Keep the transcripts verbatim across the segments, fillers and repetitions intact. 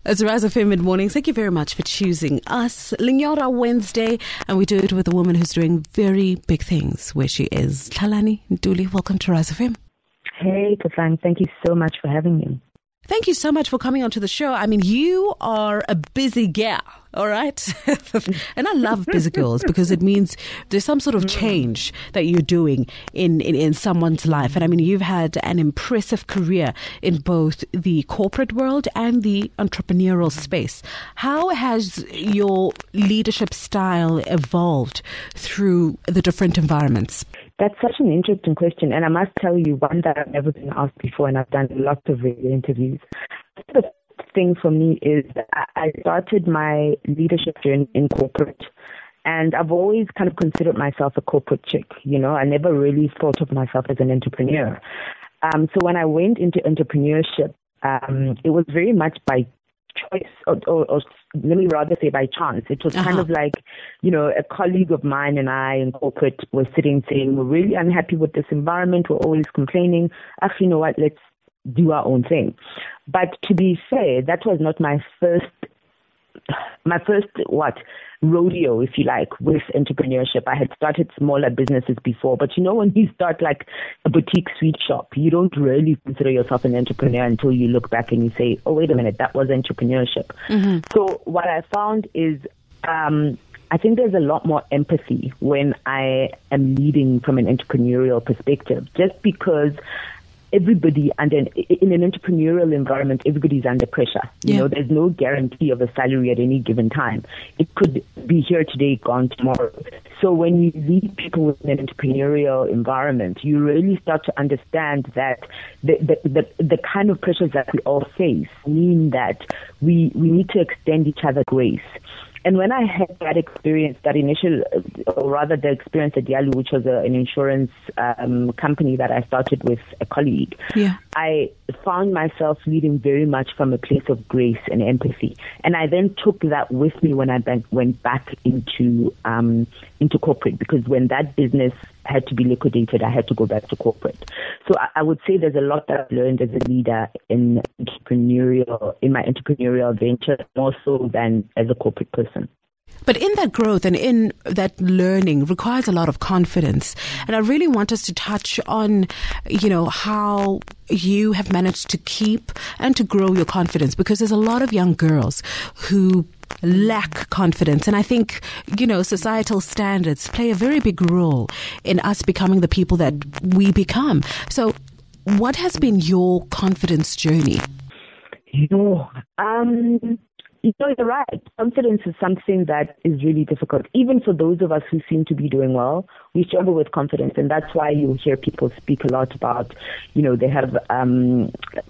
It's Rise F M Mid Morning. Thank you very much for choosing us. Linyora Wednesday, and we do it with a woman who's doing very big things where she is. Tlalani Ntuli, welcome to Rise F M. Hey, Kafang, thank you so much for having me. Thank you so much for coming onto the show. I mean, you are a busy gal, all right? And I love busy girls because it means there's some sort of change that you're doing in, in, in someone's life. And I mean, you've had an impressive career in both the corporate world and the entrepreneurial space. How has your leadership style evolved through the different environments? That's such an interesting question, and I must tell you one that I've never been asked before, and I've done lots of radio interviews. The thing for me is that I started my leadership journey in corporate, and I've always kind of considered myself a corporate chick. You know, I never really thought of myself as an entrepreneur. Um, so when I went into entrepreneurship, um, it was very much by choice, or, or, or let me rather say by chance. It was uh-huh. kind of like, you know, a colleague of mine and I in corporate were sitting saying, we're really unhappy with this environment. We're always complaining. Actually, you know what? Let's do our own thing. But to be fair, that was not my first, my first, what, rodeo, if you like, with entrepreneurship. I had started smaller businesses before, but you know, when you start like a boutique sweet shop, you don't really consider yourself an entrepreneur until you look back and you say, oh, wait a minute, that was entrepreneurship. Mm-hmm. So what I found is, um, I think there's a lot more empathy when I am leading from an entrepreneurial perspective, just because everybody, and in an entrepreneurial environment, everybody's under pressure. You yeah. know, there's no guarantee of a salary at any given time. It could be here today, gone tomorrow. So when you lead people within an entrepreneurial environment, you really start to understand that the, the, the, the kind of pressures that we all face mean that we, we need to extend each other grace. And when I had that experience, that initial, or rather the experience at Yalu, which was a, an insurance um, company that I started with a colleague, yeah. I found myself leading very much from a place of grace and empathy. And I then took that with me when I went back into um, into corporate, because when that business had to be liquidated, I had to go back to corporate. So I, I would say there's a lot that I've learned as a leader in entrepreneurial, in my entrepreneurial venture, more so than as a corporate person. But in that growth and in that learning requires a lot of confidence. And I really want us to touch on, you know, how you have managed to keep and to grow your confidence, because there's a lot of young girls who lack confidence. And I think, you know, societal standards play a very big role in us becoming the people that we become. So what has been your confidence journey? You know, um... You know, you're right. Confidence is something that is really difficult. Even for those of us who seem to be doing well, we struggle with confidence. And that's why you hear people speak a lot about, you know, they have, um,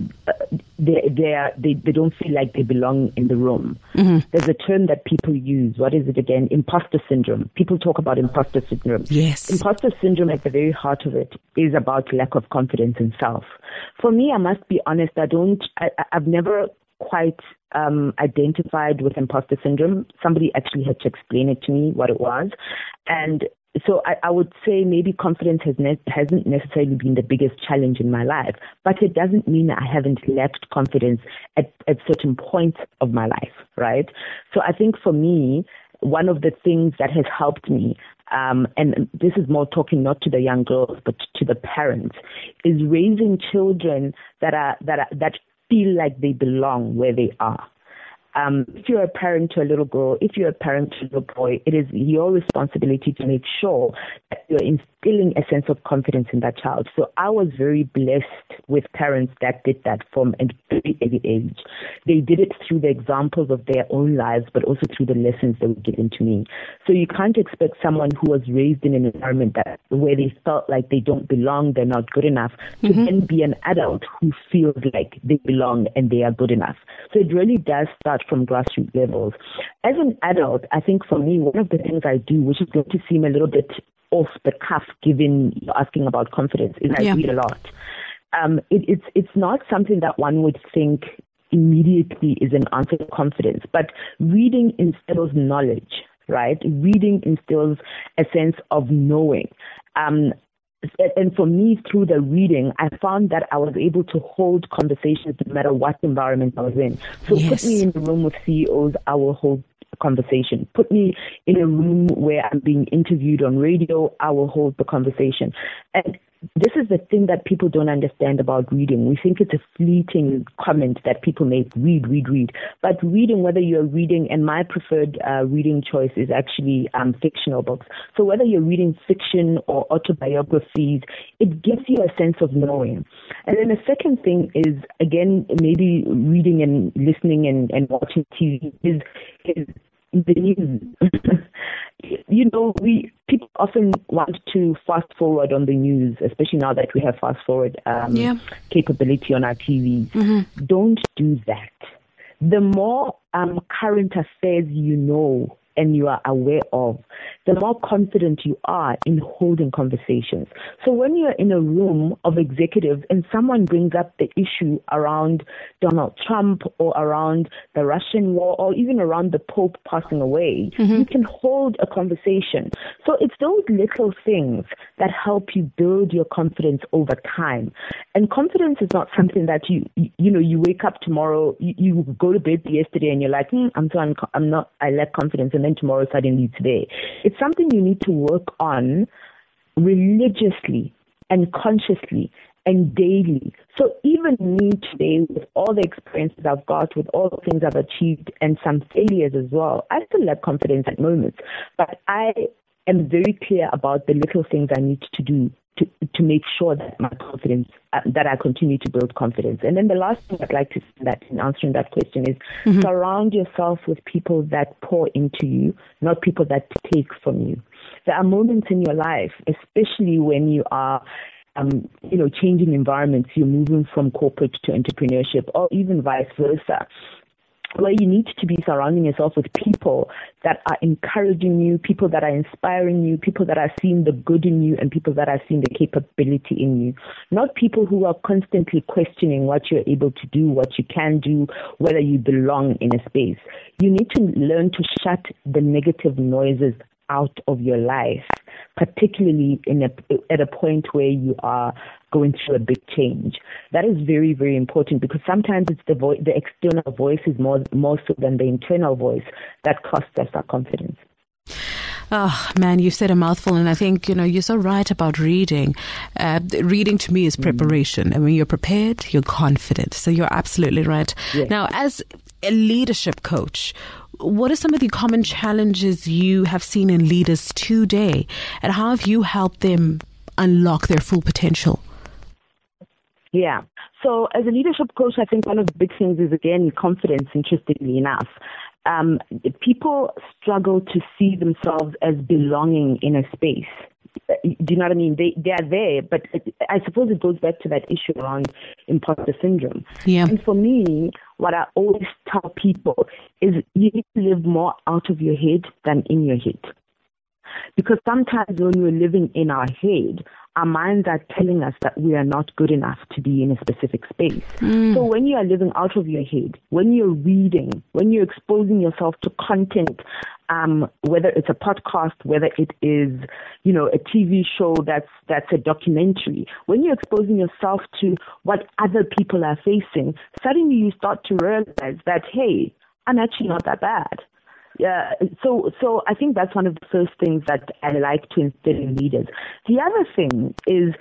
they, they, are, they, they don't feel like they belong in the room. Mm-hmm. There's a term that people use. What is it again? Imposter syndrome. People talk about imposter syndrome. Yes. Imposter syndrome, at the very heart of it, is about lack of confidence in self. For me, I must be honest, I don't, I, I've never quite um, identified with imposter syndrome. Somebody actually had to explain it to me, what it was. And so I, I would say maybe confidence has ne- hasn't necessarily been the biggest challenge in my life, but it doesn't mean I haven't lacked confidence at, at certain points of my life, right? So I think for me, one of the things that has helped me, um, and this is more talking not to the young girls, but to the parents, is raising children that are that are, that feel like they belong where they are. Um, if you're a parent to a little girl, if you're a parent to a little boy, it is your responsibility to make sure that you're instilling a sense of confidence in that child. So I was very blessed with parents that did that from a very early age. They did it through the examples of their own lives, but also through the lessons that were given to me. So you can't expect someone who was raised in an environment that where they felt like they don't belong, they're not good enough, to mm-hmm. then be an adult who feels like they belong and they are good enough. So it really does start from grassroots levels. As an adult, I think for me, one of the things I do, which is going to seem a little bit off the cuff given you're asking about confidence, is I yeah. read a lot. Um, it, it's it's not something that one would think immediately is an answer to confidence, but reading instills knowledge, right? Reading instills a sense of knowing. Um, and for me, through the reading, I found that I was able to hold conversations no matter what environment I was in. So yes. Put me in a room with C E Os, I will hold a conversation. Put me in a room where I'm being interviewed on radio, I will hold the conversation. And this is the thing that people don't understand about reading. We think it's a fleeting comment that people make, read, read, read. But reading, whether you're reading, and my preferred uh, reading choice is actually um, fictional books. So whether you're reading fiction or autobiographies, it gives you a sense of knowing. And then the second thing is, again, maybe reading and listening and, and watching T V is, is the news. You know, we people often want to fast forward on the news, especially now that we have fast forward um, yeah. capability on our T V. Mm-hmm. Don't do that. The more um, current affairs you know and you are aware of, the more confident you are in holding conversations. So when you're in a room of executives and someone brings up the issue around Donald Trump or around the Russian war or even around the Pope passing away, mm-hmm. you can hold a conversation. So it's those little things that help you build your confidence over time. And confidence is not something that you, you, you know, you wake up tomorrow, you, you go to bed yesterday and you're like, hmm, I'm so unco- I'm not, I lack confidence. And then tomorrow suddenly today. It's something you need to work on religiously and consciously and daily. So even me today, with all the experiences I've got, with all the things I've achieved and some failures as well, I still lack confidence at moments. But I am very clear about the little things I need to do to, to make sure that my confidence, uh, that I continue to build confidence. And then the last thing I'd like to say that in answering that question is mm-hmm. surround yourself with people that pour into you, not people that take from you. There are moments in your life, especially when you are um, you know, changing environments, you're moving from corporate to entrepreneurship, or even vice versa, where you need to be surrounding yourself with people that are encouraging you, people that are inspiring you, people that are seeing the good in you, and people that are seeing the capability in you. Not people who are constantly questioning what you're able to do, what you can do, whether you belong in a space. You need to learn to shut the negative noises out of your life, particularly in a, at a point where you are going through a big change. That is very, very important, because sometimes it's the vo- the external voice is more, more so than the internal voice that costs us our confidence. Oh, man, you said a mouthful, and I think, you know, you're so right about reading. Uh, reading to me is preparation. Mm. And when you're prepared, you're confident. So you're absolutely right. Yes. Now, as a leadership coach, what are some of the common challenges you have seen in leaders today, and how have you helped them unlock their full potential? Yeah. So as a leadership coach, I think one of the big things is, again, confidence, interestingly enough. Um, people struggle to see themselves as belonging in a space. Do you know what I mean? They they are there, but I suppose it goes back to that issue around imposter syndrome. Yeah. And for me, what I always tell people is you need to live more out of your head than in your head. Because sometimes when we're living in our head, our minds are telling us that we are not good enough to be in a specific space. Mm. So when you are living out of your head, when you're reading, when you're exposing yourself to content, um, whether it's a podcast, whether it is, you know, a T V show that's that's a documentary, when you're exposing yourself to what other people are facing, suddenly you start to realize that, hey, I'm actually not that bad. Yeah, so so I think that's one of the first things that I like to instill in leaders. The other thing is,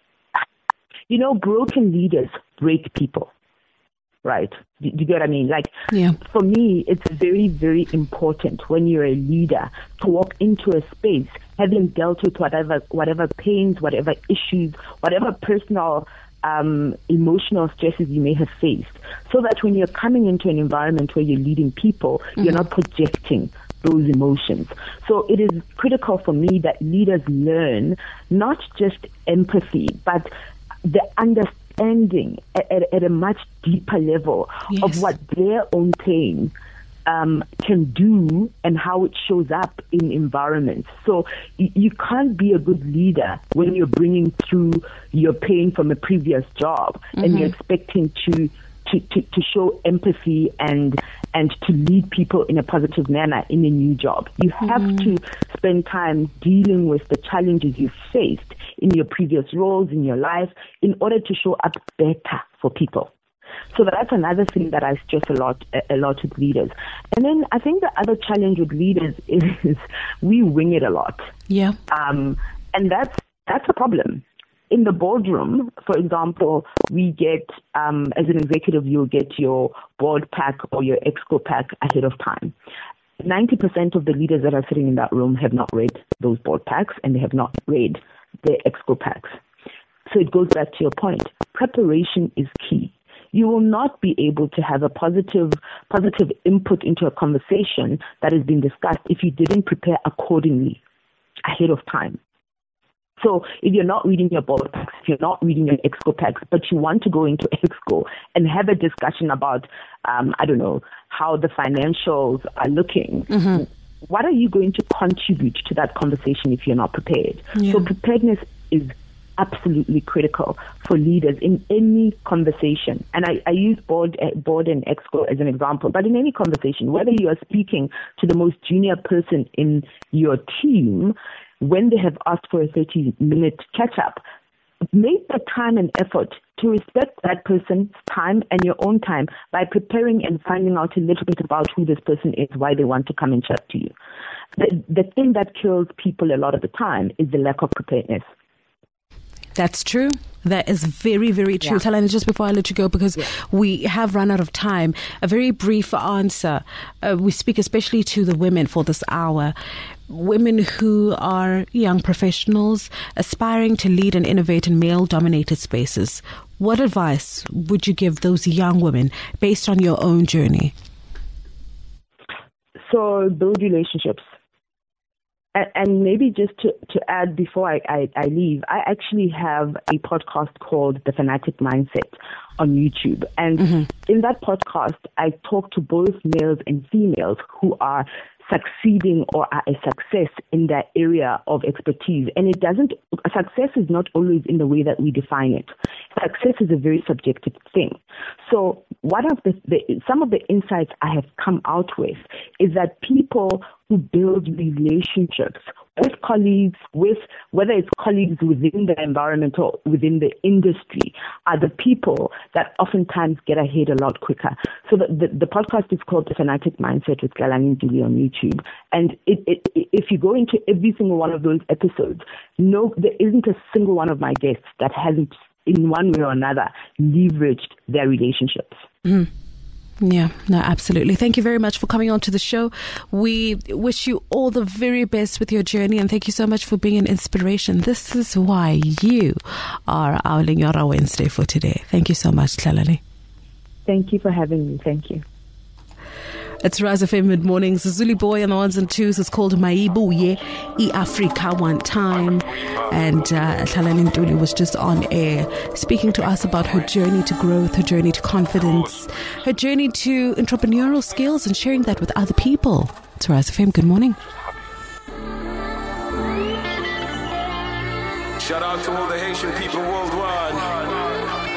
you know, broken leaders break people, right? Do you get what I mean? Like, yeah. For me, it's very, very important when you're a leader to walk into a space having dealt with whatever whatever pains, whatever issues, whatever personal Um, emotional stresses you may have faced, so that when you're coming into an environment where you're leading people, mm-hmm. you're not projecting those emotions. So it is critical for me that leaders learn not just empathy, but the understanding at, at, at a much deeper level yes. of what their own pain Um, can do and how it shows up in environments. So y- you can't be a good leader when you're bringing through your pain from a previous job mm-hmm. and you're expecting to to, to, to show empathy and and to lead people in a positive manner in a new job. You have mm. to spend time dealing with the challenges you've faced in your previous roles, in your life, in order to show up better for people. So that's another thing that I stress a lot, a lot with leaders. And then I think the other challenge with leaders is we wing it a lot. Yeah. Um, and that's that's a problem. In the boardroom, for example, we get, um, as an executive, you'll get your board pack or your exco pack ahead of time. ninety percent of the leaders that are sitting in that room have not read those board packs, and they have not read their exco packs. So it goes back to your point. Preparation is key. You will not be able to have a positive positive input into a conversation that has been discussed if you didn't prepare accordingly ahead of time. So if you're not reading your board packs, if you're not reading your exco packs, but you want to go into exco and have a discussion about, um, I don't know, how the financials are looking, mm-hmm. what are you going to contribute to that conversation if you're not prepared? Yeah. So preparedness is absolutely critical for leaders in any conversation. And I, I use board, uh, board and exco as an example, but in any conversation, whether you are speaking to the most junior person in your team, when they have asked for a thirty-minute catch-up, make the time and effort to respect that person's time and your own time by preparing and finding out a little bit about who this person is, why they want to come and chat to you. The, the thing that kills people a lot of the time is the lack of preparedness. That's true. That is very, very true. Yeah. Thalani, just before I let you go, because yeah. we have run out of time, a very brief answer. Uh, we speak especially to the women for this hour. Women who are young professionals aspiring to lead and innovate in male-dominated spaces. What advice would you give those young women based on your own journey? So build relationships. And maybe just to, to add before I, I, I leave, I actually have a podcast called The Fanatic Mindset on YouTube. And mm-hmm. in that podcast, I talk to both males and females who are succeeding or are a success in that area of expertise. And it doesn't, success is not always in the way that we define it. Success is a very subjective thing. So one of the, the some of the insights I have come out with is that people who build relationships with colleagues, with whether it's colleagues within the environment or within the industry, are the people that oftentimes get ahead a lot quicker. So the, the, the podcast is called The Fanatic Mindset with Galani Julie on YouTube. And it, it, it, if you go into every single one of those episodes, no, there isn't a single one of my guests that hasn't, in one way or another, leveraged their relationships. Mm. Yeah, no, absolutely. Thank you very much for coming on to the show. We wish you all the very best with your journey, and thank you so much for being an inspiration. This is why you are our Lenyora Wednesday for today. Thank you so much, Tlalani. Thank you for having me. Thank you. It's Rise F M Mid Mornings. Zuli Boy on the ones and twos. It's called Maibuye I Africa One Time. And uh, Tlalani Ntuli was just on air speaking to us about her journey to growth, her journey to confidence, her journey to entrepreneurial skills, and sharing that with other people. It's Rise F M. Good morning. Shout out to all the Haitian people worldwide.